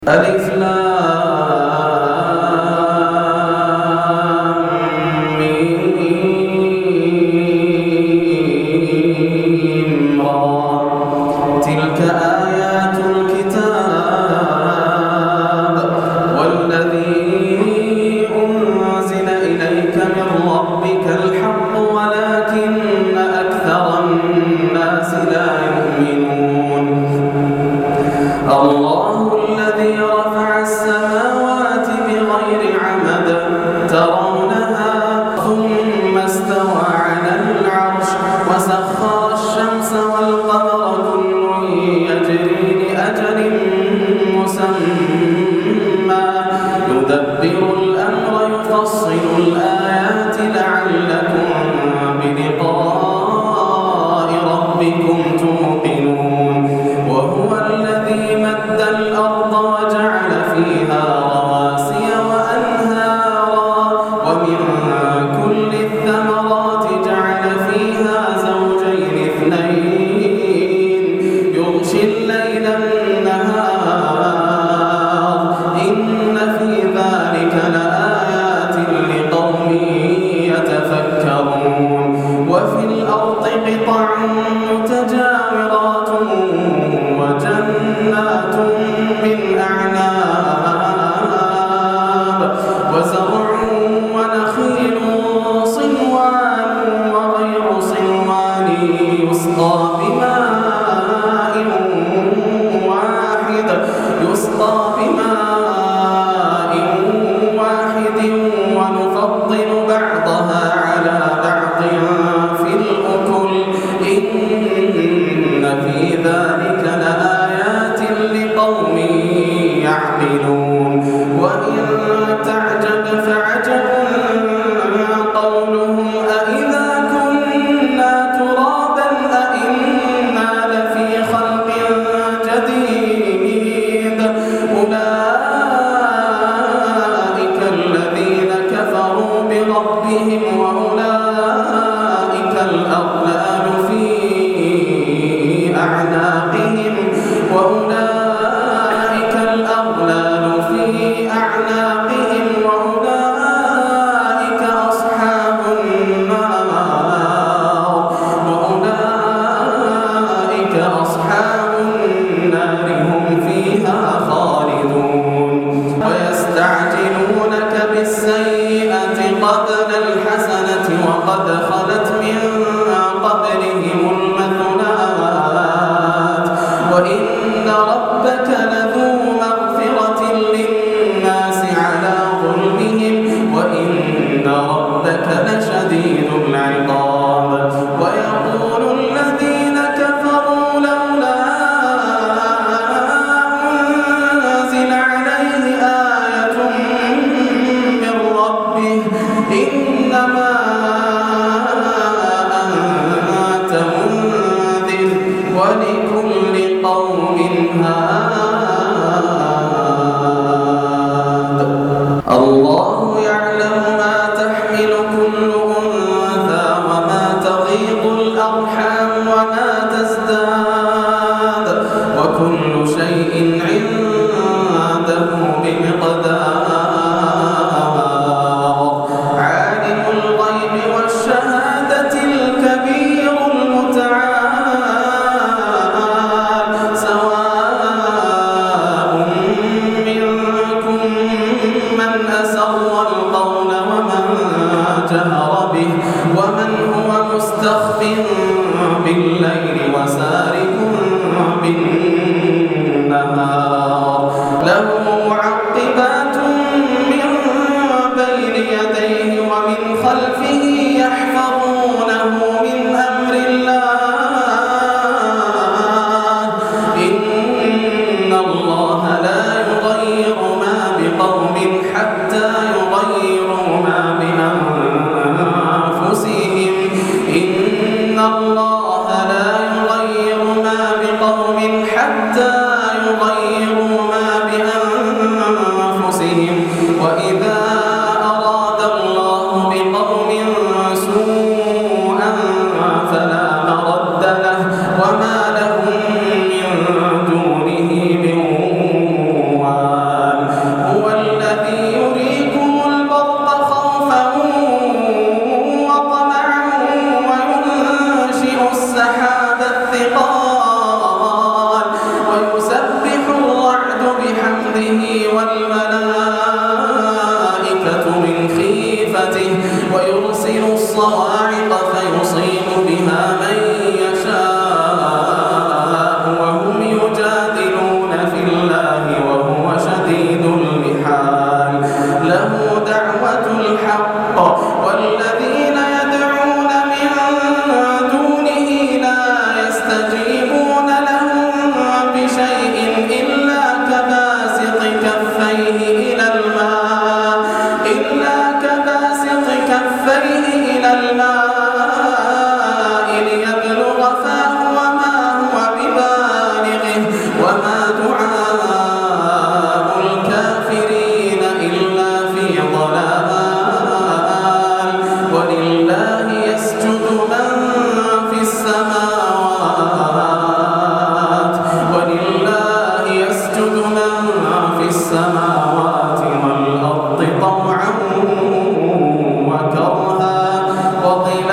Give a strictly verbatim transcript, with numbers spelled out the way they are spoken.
ألف لام ميم را تلك آيات الكتاب والذي أنزل إليك من ربك الحق ولكن أكثر الناس لا يؤمنون. الله الذي رفع السماوات بغير عمد ترونها ثم استوى على العرش وسخر الشمس والقمر كل يجري لأجل مسمى يدبر الأمر يفصل الآيات لعلكم بلقاء ربكم توقنون. وهو الذي مد الأرض وجعل فيها رواسي وأنهارا ومن كل الثمرات جعل فيها زوجين اثنين يغشي الليل النهار إن في ذلك لآيات لقوم يتفكرون. وفي الأرض قطع متجاورات وجنات من أعناب وزرع ونخيل صنوان وغير صنوان يسقى بماء واحد يسقى بماء واحد ونفضل بعضها على بعض في الأكل إن في ذلك لآيات لقوم يعقلون. وإن تعجب فعجب قولهم أإذا كنا ترابا أإنا لفي خلق جديد أولئك الذين كفروا بربهم وأولئك الأغلال في أعناقهم وأولئك الأغلال في أعناقهم وأولئك أصحاب النار وأولئك أصحاب النار هم فيها خالدون. ويستعجلونك بالسيئة قبل الحسنة وقد خلت من قبلهم المثلات وإن ربك لذو مغفرة للناس على ظلمهم وإن ربك لشديد العقاب. ويقول الذين كفروا لولا أنزل عليه آية من ربه إنما أنت منذر ولكل قوم هاد. الله يعلم ما تحمل كل أنثى وما تغيض الأرحام وما تزداد وكل شيء عنده بمقدار. عالم الغيب والشهادة الكبير المتعال سواء منكم من أسر القول ومن جهر به ومن هو مستخف بالليل وسارب بالنهار له معقبات من بين يديه ومن خلفه يحفظونه من أمر الله إن الله لا يغير ما بقوم حتى يغيروا ما بأنفسهم إن الله لا يغير ما بقوم حتى يغيروا ما بأنفسهم وإذا أراد الله بقوم سوءا فلا مرد له وما لهم من دونه من وال برحمته والملائكة من خيفته ويرسل الصواعق فيصيب بها من يشاء وهم يجادلون في الله وهو شديد المحال له دعوة الحق والذين يدعون من دونه لا يستجيبون لهم بشيء إلا كباسط كفيه إلى الماء إلا كباسط كفيه إلى الماء ليبلغ فاه وما هو ببالغه وما دعاء الكافرين إلا في ضلال ولله يسجد من في السماوات ولله يسجد من في السماوات والأرض طوعا وكرها وظلالهم